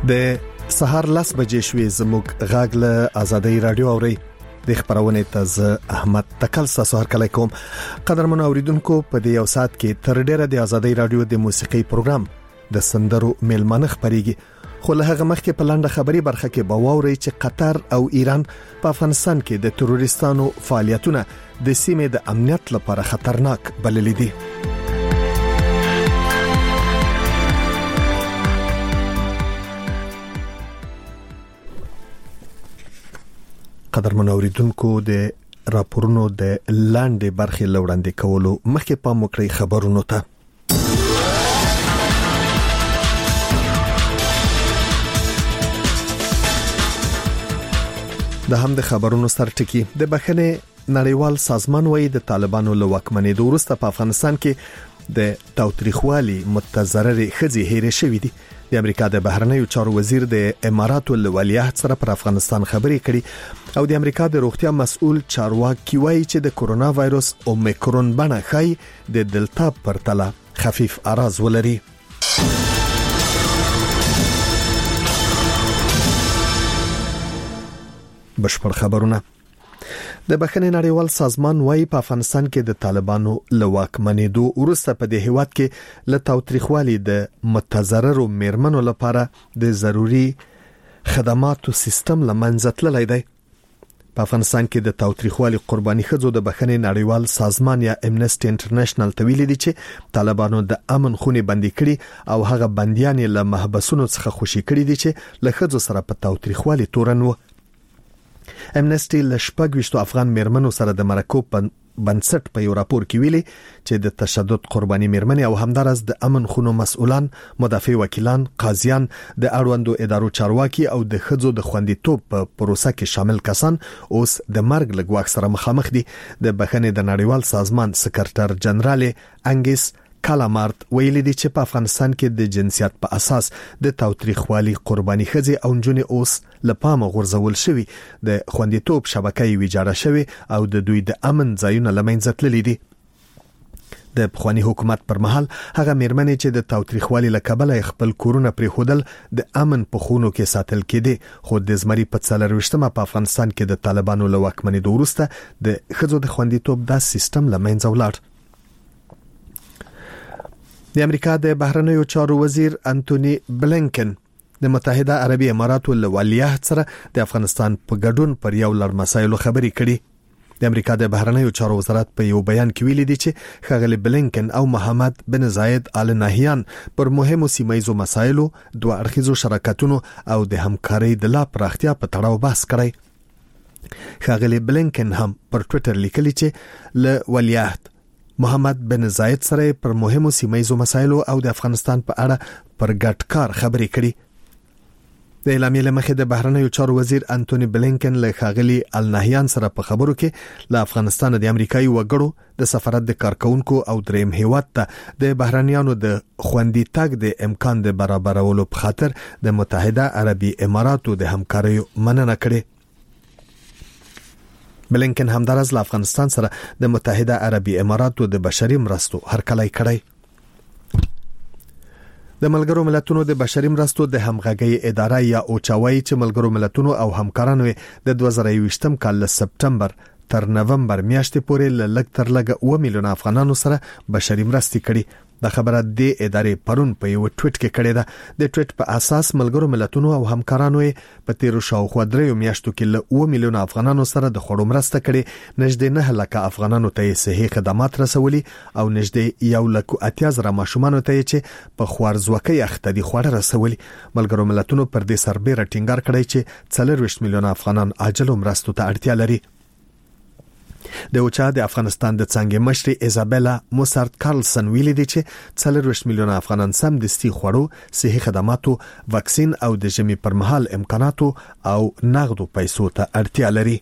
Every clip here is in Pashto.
د سهار 10 بجې شوې زموږ غاګ له آزادۍ رادیو اوري د خبرونه تاز احمد تکل سهار کله کوم قدرمن اوریدونکو په دې یو سات کې تر ډیره د آزادۍ رادیو د موسیقي پروګرام د سندرو میلمانه خبريږي خو له هغه مخکې په لاندې خبري برخه کې باوري چې قطر او ایران په افغانستان کې د تروریستانو فعالیتونه د سیمې د امنیت لپاره خطرناک بللي دي. قدرمن اوریدونکو د راپورونو د لاندې برخې لوړاندې کولو مخکې په مکرې خبرونو ته د هم د خبرونو سرټکی د بخنه نړیوال سازمان وایي د طالبانو له واکمنۍ وروسته په افغانستان کې د تاوتریخوالي متضرر خزي هېره شوې دي. د امریکا د بهرنیو چارو وزیر د اماراتو له ولیعهد سره پر افغانستان خبرې کړي او د امریکا د روغتیا مسؤل چارواکي وایي چې د کورونا وایروس اومیکرون بڼه ښایي د دلتا پرتله خفیف اراز ولري. بشپړ خبرونه د بخښنې نړیوال سازمان وايي په افغانستان کې د طالبانو له واکمنېدو وروسته په دې هیواد کې له تاوتریخوالي د متضررو میرمنو لپاره د ضروري خدماتو سیستم لمنځه تللی دی. په افغانستان کې د تاوتریخوالي قرباني ښځو د بخښنې نړیوال سازمان یا امنسټي انټرنیشنل تویل دي چې طالبانو د امن خونې بندي کړي او هغه بنديان له محبسونو څخه خوشي کړي دي چې له ښځو سره په تاوتریخوالي تورن و. امنسټي لشپږ افغان میرمنو سره د مرکو بنسټ په یو راپور کې ویلي چې د تشدد قرباني میرمنې او همدارس د امن خونو مسؤلان، مدافع وکیلان، قاضیان، د اړوندو ادارو چارواکي او د ښځو د خوندیتوب په پروسه کې شامل کسان اوس د مرګ له ګواښ سره مخامخ دي. د بخښنې د نړیوال سازمان سکرټر جنرال انګیس کالامارت ویلي دي چې په افغانستان کې د جنسیت په اساس د تاوتریخوالي قرباني ښځې او نجونې اوس لپاره غورځول شوی د خوندیتوب شبکې ویجاړه شوی او د دوی د امن ځایونه لمنځه تللي دي. د پخوانی حکومت پر مهال هغه میرمنې چې د تاوتریخوالي له کبله خپل کورونه پرې خودل د امن په خونو کې ساتل کېدي خو د زمري په 24مه په افغانستان کې د طالبانو له واکمنۍ وروسته د ښځو د خوندیتوب د سیستم لمنځه ولاړ. د امریکا د بهرنیو چارو وزیر انټونی بلینکن د متحده عربی اماراتو له ولیعهد سره د افغانستان په ګډون پر یو لړ مسایلو خبرې کړي. د امریکا د بهرنیو چارو وزارت په یو بیان کې ویلي دی چې ښاغلي بلینکن او محمد بن زاید آل نهیان پر مهمو سیمایزو مسایلو دوه اړخیزو شراکتونو او د همکارۍ د لا پراختیا په تړاو بحث کړی. ښاغلي بلینکن هم پر ټوئیټر لیکلي چې له ولیعهد محمد بن زاید سره پر مهمو سیمایزو مسایلو او د افغانستان په اړه پر ګډ کار خبرې کړي. د اعلامیې لمخې د بهرنیو چارو وزیر انټونی بلینکن له ښاغلي النهیان سره په خبرو کې له افغانستان د امریکایي وګړو د سفارت د کارکونکو او دریم هیواد ته د بهرنیانو د خوندي تګ د امکان د برابرولو په خاطر د متحده عربی اماراتو د همکارۍ مننه کړې. بلینکن همدارس له افغانستان سره د متحده عربی اماراتو د بشري مرستو هرکلی کړی. د ملګرو ملتونو د بشري مرستو د همغږي اداره یا اوچاوي چې ملګرو ملتونو او همکارانو د 2020 کال له سپټمبر تر نومبر میاشتې پورې لږ تر لږه 1 میلیون افغانانو سره بشري مرستې کړي. د خبره د ادارې پرون په یو ټویټ کې کړې ده. د ټویټ په اساس ملګرو ملتونو او همکارانو په تیرو شاوخوا 3 میاشتو کې له 1 میلیون افغانانو سره د خوړو مرسته کړي. نږدې 9 لک افغانانو ته صحي خدمات رسولي او نږدې 1,80,000 ماشومانو ته چې په خوارزوکۍ اخته دي خوړه رسولي. ملګرو ملتونو پر دې سربېره ټینګار کړی چې 40 میلیون افغانان عاجلو مرستو ته اړتیا لري. د اوچا د افغانستان د څنګه مشر ایزابلا موسارت کارلسن ویلي دي چې 40 میلیون افغانان سم دستي خوړو، صحي خدماتو، واکسین او د ژمي پر مهال امکاناتو او نغدو پیسو ته اړتیا لري.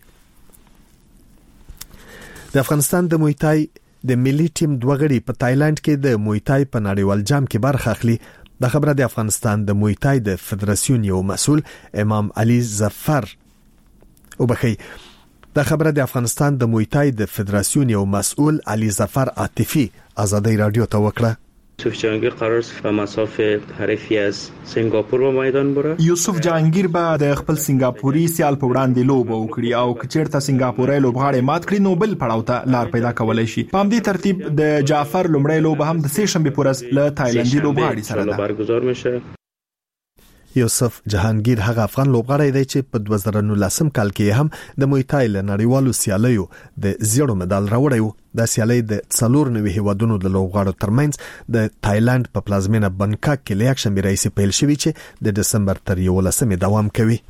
د افغانستان د مویتای د ملي ټیم دوه غړي په تایلند کې د مویتای په نړیوال جام کې برخه اخلي. د خبره د افغانستان د مویتای د فدراسیون یو مسؤل امام علي ظفر دا خبره د افغانستان د مویتای د فدراسیون یو مسؤل علي ظفر عاطفي آزادۍ رادیو ته وکړه. یوسف جهانگیر قرار است په مساف حریفی از سنگاپور به میدان بره. یوسف جهانگیر به د خپل سنگاپوري سیال په وړاندې لوبه وکړي او کچیرته سنگاپوري لوبغاړي مات کړي نو بل پړاو ته لار پیدا کولای شي. په همدې ترتیب د جعفر لومړی لوبه هم د سه شنبه پورز له تایلندي لوبغاړي سره ده. برگزار میشه. یوسف جهانگیر هغه افغان لوبغاړی دی چې په 2019 کال کې هم د موی تای له نړیوالو سیالیو د زیړو مډال راوړی و. د سیالۍ د 94 هیوادونو د لوبغاړو ترمنځ د تایلند په پلازمینه بنکاک کې له یکشنبه راځي پیل شوی چې د دسمبر تر 11 دوام کوي.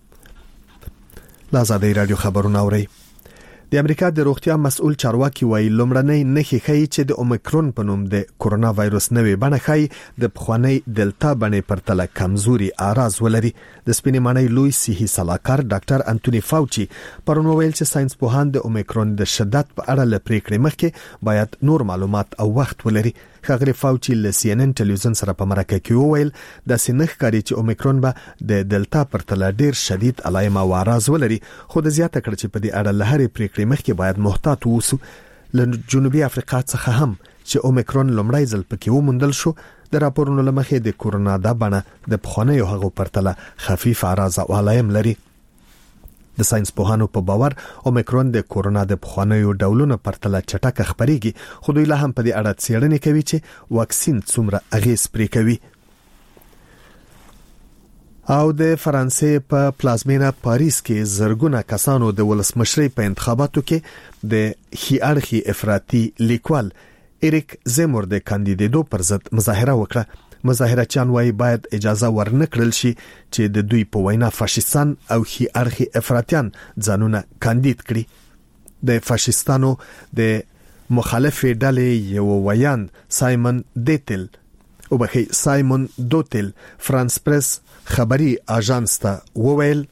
لازادی رادیو خبرونه اوري. د امریکا د روغتیا مسؤل چارواکي وایي لومړنۍ نښې ښیي چې د اومیکرون په نوم د کورونا وایروس نوې بڼه ښیي د پخوانۍ دلتا بڼې پرتله کمزوري اعراض ولري. د سپینې ماڼۍ لوی صحي سلاکار ډاکټر انټونی فاوچي پرون ویل چې ساينس پوهان د اومیکرون د شدت په اړه لپریکړې مخکې باید نور معلومات او وخت ولري. خغلی فاوچي له سی ان ان ټلویزیون سره په مرکه کې وویل د سینخ کاری چې اومیکرون به د دلتا پرتله ډیر شدید علایم او اعراض ولري، خو د زیاته کړ چې په دې اړه لهري پریکړې مخکې باید محتاط اوسو. له جنوبي افریقا څخه هم چې اومیکرون لومړی ځل پکې وموندل شو، د راپورونو لمخې د کورونا د بڼه د پخوانیو هغو پرتله خفیف اعراض او علایم لري. د ساينس پوهانو په باور اومیکرون د کورونا د پخوانیو ډولونو پرتله چټک خبريږي، خو دوی لا هم په دې اړه څېړنې کوي چې واکسین څومره اغیز پرې کوي. او د فرانسې په پلازمینه پاریس کې زرګونه کسانو د ولسمشرۍ په انتخاباتو کې د خیارخي افراطي لیکوال اریک زیمور د کاندیدېدو پر ضد مظاهره وکړه. مظاهرچیان وايي باید اجازه ورنکړل شي چې د دوی په وینا فاشیستان او خیارخي افراطیان ځانونه کاندید کړي. د فاشیستانو د مخالفې ډلې یو ویان سایمون دوتل فرانس پریس خبري اژانس ته وویل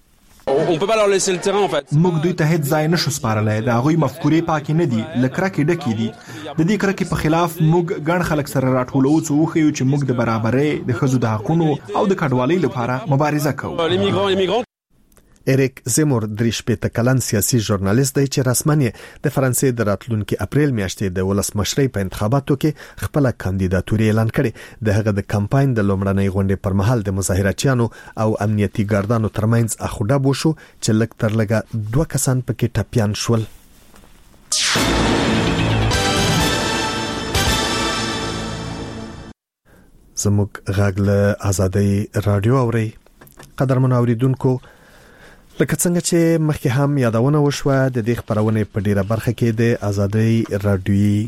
موږ دوی ته هیڅ ځای نشو سپارلای. د هغوی مفکورې پاکې نه دي، لکرکې ډکې دي. د دې کرکې په خلاف موږ ګڼ خلک سره راټولو څو وخیو چې موږ د برابرۍ، د ښځو د حقوقو او د کډوالۍ لپاره مبارزه کوو. اریک زیمور 38 کلن سیاسي ژورنالیست دی چې رسمن د فرانسې د راتلونکي اپریل میاشتې د ولسمشرۍ په انتخاباتو کې خپل کاندیداتوري اعلان کړي. د هغه د کمپاین د لومړنۍ غونډې پر مهال د مظاهرچیانو او امنیتي ګاردانو ترمنځ اخوډه بوشو چې لږ تر لږه 2 کسان پکې ټپيان شول. زموږ غږ له آزادۍ رادیو اوري. قدرمن اوریدونکو، لکه څنګه چې مخکې هم یادونه وشوه، د دې خبرونه په ډیره برخه کې د آزادۍ رادیوي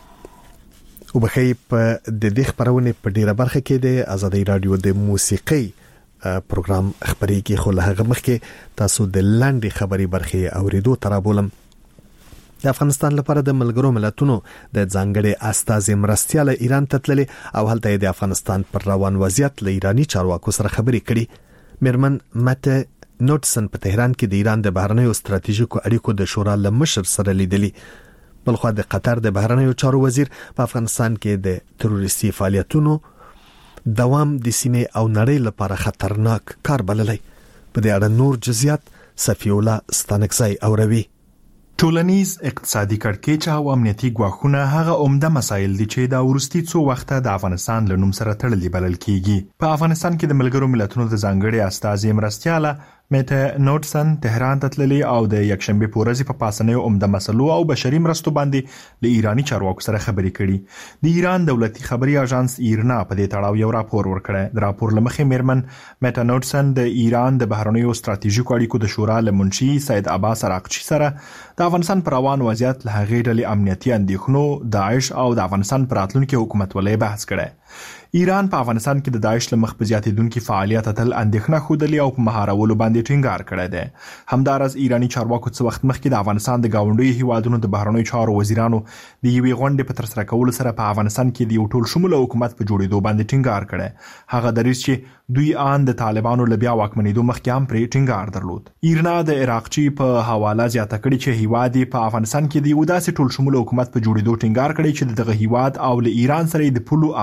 او بخې په د دې خبرونه په ډیره برخه کې د آزادۍ رادیو د موسیقي پروګرام خبرېږي، خو له هغه مخکې تاسو د لاندې خبري برخه اوریدو ترابولم. د افغانستان لپاره د ملګرو ملتونو د ځانګړي استازي مرستيال ایران ته تللي او هلته د افغانستان پر روان وضعیت له ایرانی چارواکو سره خبرې کړي. میرمن مته نوټسن په تهران کې د ایران د بهرنیو ستراتیژیکو اړیکو د شورا له مشر سره لیدلي. بلخو د قطر د بهرنیو چارو وزیر په افغانستان کې د تروریستي فعالیتونو دوام د سیمې او نړۍ لپاره خطرناک کار بللی. په دې اړه نور جزئیات صفی الله ستانکزی اوروي. ټولنیز اقتصادي کړکېچ او امنیتي ګواښونه هغه عمده مسایل دي چې دا ورستي څو وخته د افغانستان له نوم سره تړلي بلل کیږي. په افغانستان کې د ملګرو ملتونو د ځانګړي استازي مرستياله میته نوټسن تهران ته تللي او د یکشنبه په ورځ په پاسنیو عمده مسلو او بشري مرستو باندې له ایرانی چارواکو سره خبرې کړي. د ایران دولتي خبري اژانس ایرنا په دې تړاو یو راپور ورکړی. د راپور لمخې میرمن میته نوټسن د ایران د بهرنیو ستراتیژیکو اړیکو د شورا له منشي سید عباس عراقچی سره د افغانستان پر روان وضعیت له هغې ډلې امنیتي اندېښنو، داعش او د افغانستان پر راتلونکي حکومت ولې بحث کړی. ایران په افغانستان کې د داعش له مخ په زیاتېدونکي فعالیت تل اندېښنه ښودلې او په مهارولو باندې ټینګار کړی دی. همدارس ایرانی چارواکو څه وخت مخکې د افغانستان د گاونډیو هیوادونو د بهرنیو چارو وزیرانو د یوې غونډې په ترسره کولو سره په افغانستان کې د یو ټول شموله حکومت په جوړېدو باندې ټینګار کړی. هغه دریځ چې دوی آن د طالبانو له بیا واکمنېدو مخکې هم پرې ټینګار درلود. ایرنا د عراقچی په حواله زیاته کړې چې هیواد په افغانستان کې د یو داسې ټول شموله حکومت په جوړېدو ټینګار کړی چې دغه هیواد او له ایران سره د پولو امنیت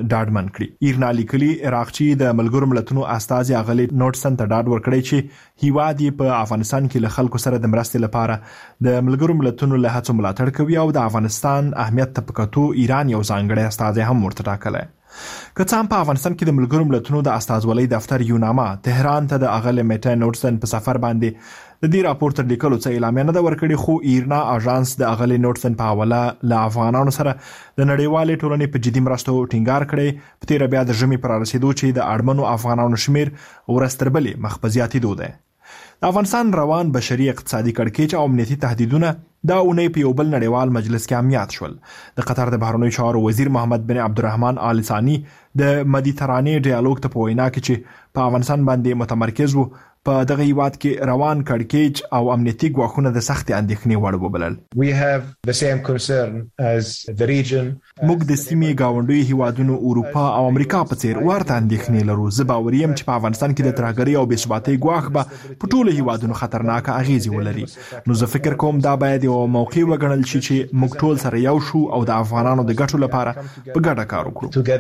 ډاډمن کړي. ایرنا لیکلي عراقچی د ملګرو ملتونو استازي اغلی نوټسن ته ډاډ ورکړی چې هیواد په افغانستان کې له خلکو سره د مرستې لپاره د ملګرو ملتونو له هڅو ملاتړ کوي او د افغانستان اهمیت ته په کتو ایران یو ځانګړی استازي هم ورته ټاکلی. که څه هم په افغانستان کې د ملګرو ملتونو د استازولۍ دفتر یو نامه تهران ته د اغلی میټا نوټسن په سفر باندې د دې راپور تر لیکلو څخه اعلامیه نه ورکړي، خو ایرنا اژانس د اغلی نوټسن په حواله له افغانانو سره د نړیوالې ټولنې په جدي مرستو ټینګار کړي. په تیر بیا د ژمي پر رسیدو چې د اړمنو افغانانو شمیر ورستربلې مخ په زیاتېدو ده. د افغانستان روان بشري اقتصادي کړکېچ او امنیتي تهدیدونه دا اونۍ په یو بل نړیوال مجلس کې امنیت شول. د قطر د بهرنیو چارو وزیر محمد بن عبدالرحمن آل ثانی د مدیترانې ډیالوګ ته په وینا کې چې په افغانستان باندې متمرکز وو په دغه هیواد کې روان کړکېچ او امنیتي ګواښونه د سختې اندېښنې وړ وبلل. موږ د سیمې ګاونډیو هیوادونو اروپا او امریکا په څیر ورته اندېښنې لرو. زه باوري یم چې په افغانستان کې د ترهګرۍ او بې ثباتۍ ګواښ به په ټولو هیوادونو خطرناکه اغیزې ولري. نو زه فکر کوم دا باید یو موقع وګڼل شي چې موږ ټول سره یو شو او د افغانانو د ګټو لپاره په ګډه کار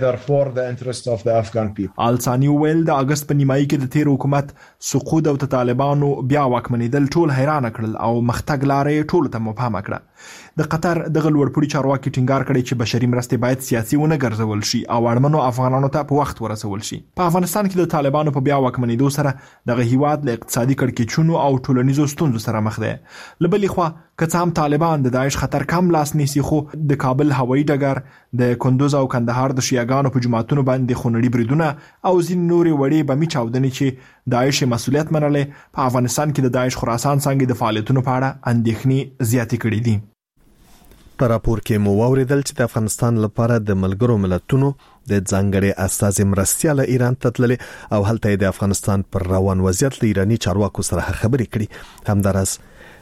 وکړو. آل ثانی ویل د اگست په نیمایي کې د تیر حکومت سقوط او د طالبانو بیا واکمنېدل ټول حیران کړل او مختګ لارې ټول ته مبهمه کړه. د قطر دغه لوړپوړي چارواکي ټینګار کړي چې بشري مرستې باید سیاسي ونه ګرځول شي او اړمنو افغانانو ته په وخت ورسول شي. په افغانستان کې د طالبانو په بیا واکمنېدو سره دغه هیواد له اقتصادي کړکېچونو او ټولنیزو ستونزو سره مخ دی. له بلې خوا که څه هم طالبان د داعش خطر کم لاس نیسي، خو د کابل هوایي ډګر د کندوز او کندهار د شیعاګانو په جماعتونو باندې خونړي بریدونه او ځینې نورې وړې بمي چاودنې چې داعش مسؤلیت منلې په افغانستان کې د داعش خراسان څنګه د فعالیتونو په اړه اندېښنې زیاتې کړې دي. په راپور کې مو واوریدل چې د افغانستان لپاره د ملګرو ملتونو د ځانګړي استازي مرستياله ایران ته تللي او هلته د افغانستان پر روان وضعیت له ایرانی چارواکو سره خبرې کړي. همدارس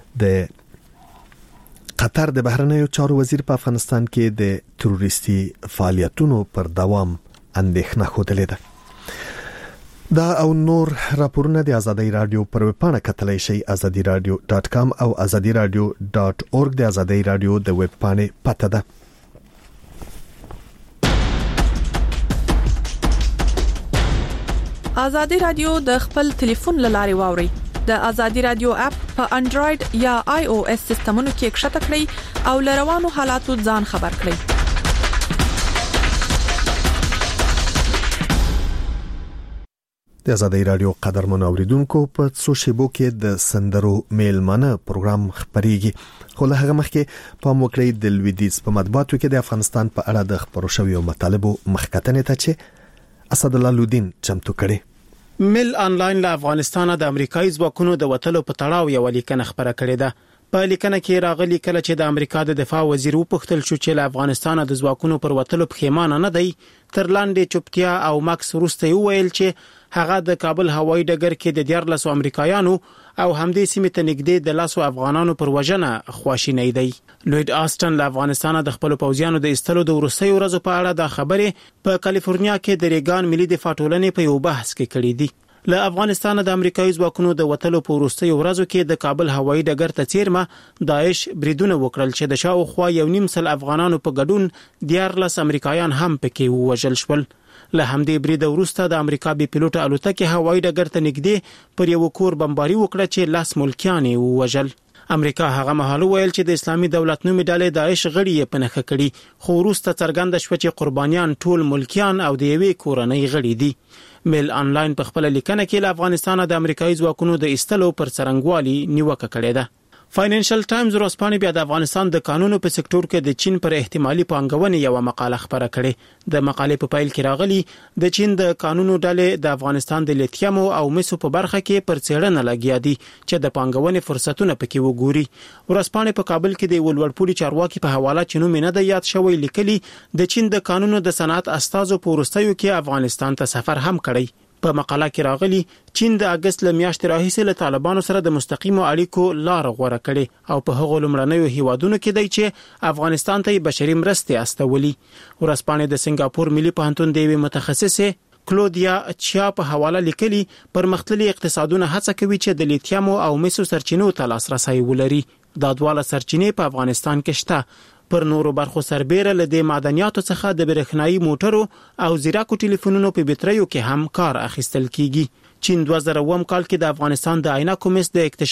د قطر د بهرنیو چارو وزیر په افغانستان کې د تروریستي فعالیتونو پر دوام اندېښنه خوده ده. دا او نور راپورونه د ازادي رادیو پر ویبپاڼه کتلای شئ azadiradio.com او azadiradio.org د ازادي رادیو د ویبپاڼې پته ده. ازادي رادیو د خپل ټلیفون لارې واوري. د ازادي رادیو اپ په انډراید یا آی او اس سیستمونو کې ښکته کړئ او لروانو حالاتو ځان خبر کړئ. د ازادي رادیو قدرمن اوریدونکو په څو شیبو کې د سندرو میلمانه پروګرام خبريږي. خو له هغه مخکې په موکړی د لویدیز په مطبوعاتو کې د افغانستان په اړه د خبرو شویو مطالبو مخکتنې ته چې اسد الله لودین چمتو کړي. مل انلاین له افغانستانه د امریکایي ځواکونو د وټلو په تړاو یو لیکنه خبره کړې ده. په لیکنه کې راغلي کله چې د امریکا د دفاع وزیر وپوښتل شو چې له افغانستانه د ځواکونو پر وټلو پښیمانه نه دی، تر لاندې چوپتیا او ماکس وروسته ویل چې هغه د کابل هوایي ډګر کې د 14 امریکایانو او همدې سیمې ته نږدې د 10 افغانانو پر وژنه خواشینی دی. لوید آستن له افغانستانه د خپل پوځیانو د استلو د ورسې ورځو په اړه د خبرې په کالیفورنیا کې د ریګان ملي دفاع ټولنې په یو بحث کې کړې دي. له افغانستانه د امریکایي ځواکونو د وټلو په ورسې ورځو کې د کابل هوایي ډګر ته چیرمه داعش بریدونه وکړل چې د شاوخوا 1.5 افغانانو په ګډون 14 امریکایان هم پکې وژل شول. له همدې برید وروسته د امریکا بي پيلوټ الوتکه هوایي ډګر ته نږدې پر یو کور بمباري وکړه چې 10 ملکیان یې وژل. امریکا هغه مهال ویل چې د اسلامي دولت نومي ډلې داعش غړي یې پنهخه کړي، خو وروسته څرګنده شو چې قربانیان ټول ملکیان او د یوې کورنۍ غړي دي. میل انلاین په خپل لیکنه کې له افغانستانه د امریکایي ځواکونو د استلو پر څرنګوالي نیوکه کړې ده. فاینانشل ټایمز ورځپاڼې بیا د افغانستان د قانونو په سکتور کې د چین پر احتمالي پانګونې یو مقاله خبره کړې. د مقالې په پایل کې راغلي د چین د قانونو ډلې د افغانستان د لیتیم او مسو په برخه کې پر څېړنه لګیا دي چې د پانګونې فرصتونه پکې وګوري. ورځپاڼې په کابل کې د ولورپوړي چارواکي په حواله چې نوم نه د یاد شوی لیکلي د چین د قانونو د صنعت استازو په ورستیو کې افغانستان ته سفر هم کړی. په مقاله کې راغلي چین د اگست له میاشتې راهیسې له طالبانو سره د مستقیمو اړیکو لار غوره کړي او په هغو لومړنیو هیوادونو کې دی چې افغانستان ته بشري مرستې استولي. ورځپاڼې د سنگاپور ملي پوهنتون د یوې متخصصه کلودیا چیا په حواله لیکلي پرمختللي اقتصادونه هڅه کوي چې د لیتیم او مسو سرچینو ته لاسرسي ولري. دا ډول سرچینې په افغانستان کې شته. پر نورو برخو سربېره له دې معدنیاتو څخه د برېښنايي موټرو او زیراکو ټلیفونونو په بټریو کې هم کار اخیستل کیږي. چین 2001 کال کې د افغانستان د عینکو مس د اکتشاف